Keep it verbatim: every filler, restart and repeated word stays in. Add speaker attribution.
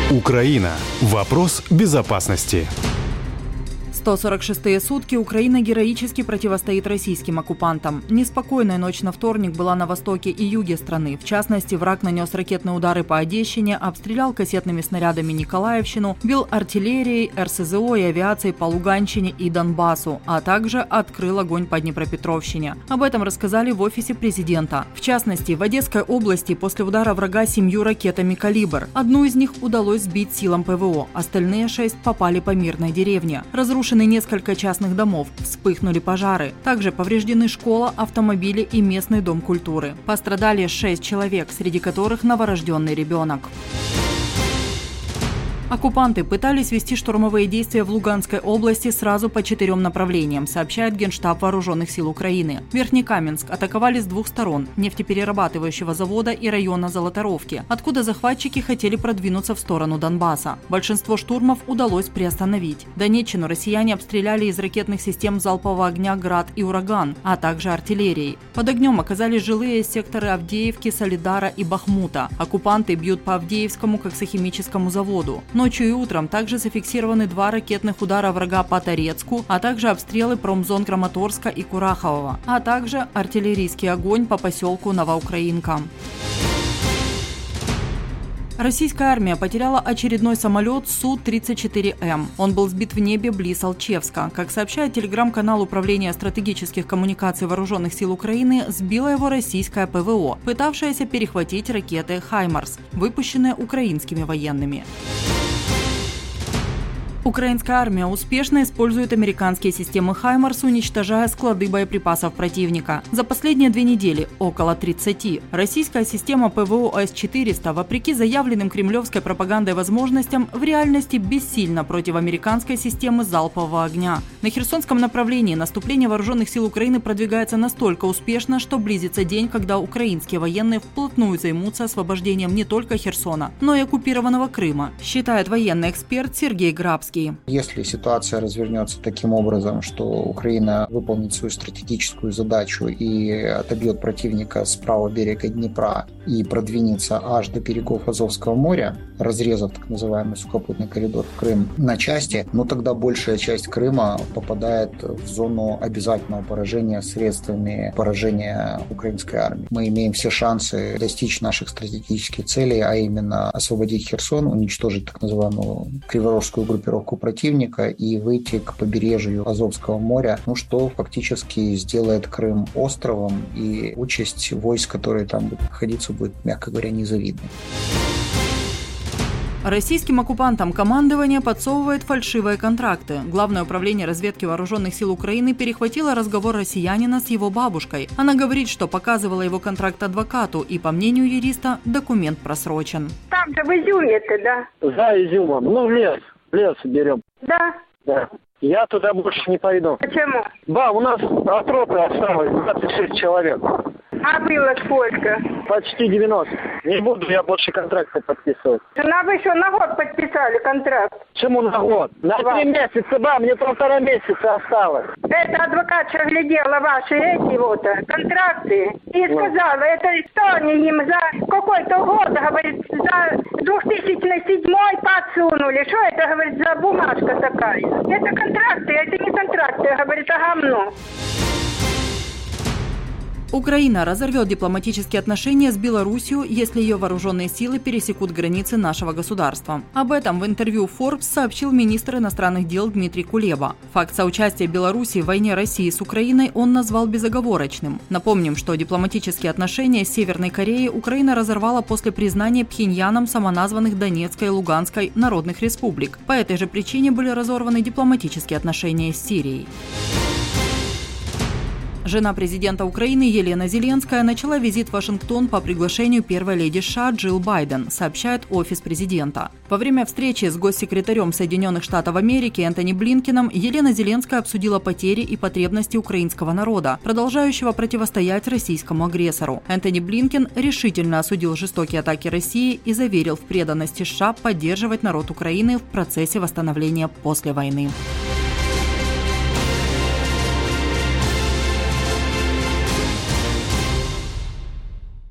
Speaker 1: Украина. Вопрос безопасности.
Speaker 2: сто сорок шестые сутки Украина героически противостоит российским оккупантам. Неспокойная ночь на вторник была на востоке и юге страны. В частности, враг нанес ракетные удары по Одещине, обстрелял кассетными снарядами Николаевщину, бил артиллерией, эр эс зэ о и авиацией по Луганщине и Донбассу, а также открыл огонь по Днепропетровщине. Об этом рассказали в офисе президента. В частности, в Одесской области после удара врага семью ракетами «Калибр». Одну из них удалось сбить силам пэ вэ о, остальные шесть попали по мирной деревне. Разрушены несколько частных домов, вспыхнули пожары. Также повреждены школа, автомобили и местный дом культуры. Пострадали шесть человек, среди которых новорожденный ребенок. Оккупанты пытались вести штурмовые действия в Луганской области сразу по четырем направлениям, сообщает Генштаб Вооруженных сил Украины. Верхнекаменск атаковали с двух сторон – нефтеперерабатывающего завода и района Золоторовки, откуда захватчики хотели продвинуться в сторону Донбасса. Большинство штурмов удалось приостановить. Донеччину россияне обстреляли из ракетных систем залпового огня «Град» и «Ураган», а также артиллерией. Под огнем оказались жилые секторы Авдеевки, Солидара и Бахмута. Оккупанты бьют по Авдеевскому коксохимическому заводу. Ночью и утром также зафиксированы два ракетных удара врага по Торецку, а также обстрелы промзон Краматорска и Курахового, а также артиллерийский огонь по поселку Новоукраинка. Российская армия потеряла очередной самолет Су тридцать четыре эм. Он был сбит в небе близ Алчевска. Как сообщает телеграм-канал Управления стратегических коммуникаций Вооруженных сил Украины, сбила его российская пэ вэ о, пытавшаяся перехватить ракеты «Хаймарс», выпущенные украинскими военными. Украинская армия успешно использует американские системы «Хаймарс», уничтожая склады боеприпасов противника. За последние две недели – около тридцати. Российская система пэ вэ о эс четыреста, вопреки заявленным кремлевской пропагандой возможностям, в реальности бессильна против американской системы залпового огня. На Херсонском направлении наступление вооруженных сил Украины продвигается настолько успешно, что близится день, когда украинские военные вплотную займутся освобождением не только Херсона, но и оккупированного Крыма, считает военный эксперт Сергей Грабский.
Speaker 3: Если ситуация развернется таким образом, что Украина выполнит свою стратегическую задачу и отобьет противника с правого берега Днепра и продвинется аж до берегов Азовского моря, разрезав так называемый сухопутный коридор в Крым на части, ну тогда большая часть Крыма попадает в зону обязательного поражения средствами поражения украинской армии. Мы имеем все шансы достичь наших стратегических целей, а именно освободить Херсон, уничтожить так называемую криворожскую группировку противника и выйти к побережью Азовского моря, ну что фактически сделает Крым островом, и участь войск, которые там будут находиться, будет, мягко говоря, незавидной.
Speaker 2: Российским оккупантам командование подсовывает фальшивые контракты. Главное управление разведки Вооруженных сил Украины перехватило разговор россиянина с его бабушкой. Она говорит, что показывала его контракт адвокату, и, по мнению юриста, документ просрочен.
Speaker 4: Там же в Изюме-то, да?
Speaker 5: За Изюмом. Ну, в лес. В лес берем.
Speaker 4: Да.
Speaker 5: Да. Я туда больше не пойду.
Speaker 4: Почему?
Speaker 5: Да, у нас от роты осталось двадцать шесть человек.
Speaker 4: А было сколько?
Speaker 5: Почти девяносто. Не буду я больше контракта подписывать.
Speaker 4: Ну, вы что, на год подписали контракт?
Speaker 5: Почему на год? На три месяца, да, мне полтора месяца осталось.
Speaker 4: Это адвокат глядела ваши эти вот контракты и сказала, это что они им за какой-то год, говорит, за две тысячи седьмой подсунули. Что это, говорит, за бумажка такая? Это контракты, это не контракты, говорит, а говно.
Speaker 2: Украина разорвет дипломатические отношения с Белоруссией, если ее вооруженные силы пересекут границы нашего государства. Об этом в интервью Forbes сообщил министр иностранных дел Дмитрий Кулеба. Факт соучастия Беларуси в войне России с Украиной он назвал безоговорочным. Напомним, что дипломатические отношения с Северной Кореей Украина разорвала после признания Пхеньяном самоназванных Донецкой и Луганской народных республик. По этой же причине были разорваны дипломатические отношения с Сирией. Жена президента Украины Елена Зеленская начала визит в Вашингтон по приглашению первой леди США Джилл Байден, сообщает офис президента. Во время встречи с госсекретарем Соединенных Штатов Америки Энтони Блинкеном Елена Зеленская обсудила потери и потребности украинского народа, продолжающего противостоять российскому агрессору. Энтони Блинкен решительно осудил жестокие атаки России и заверил в преданности США поддерживать народ Украины в процессе восстановления после войны.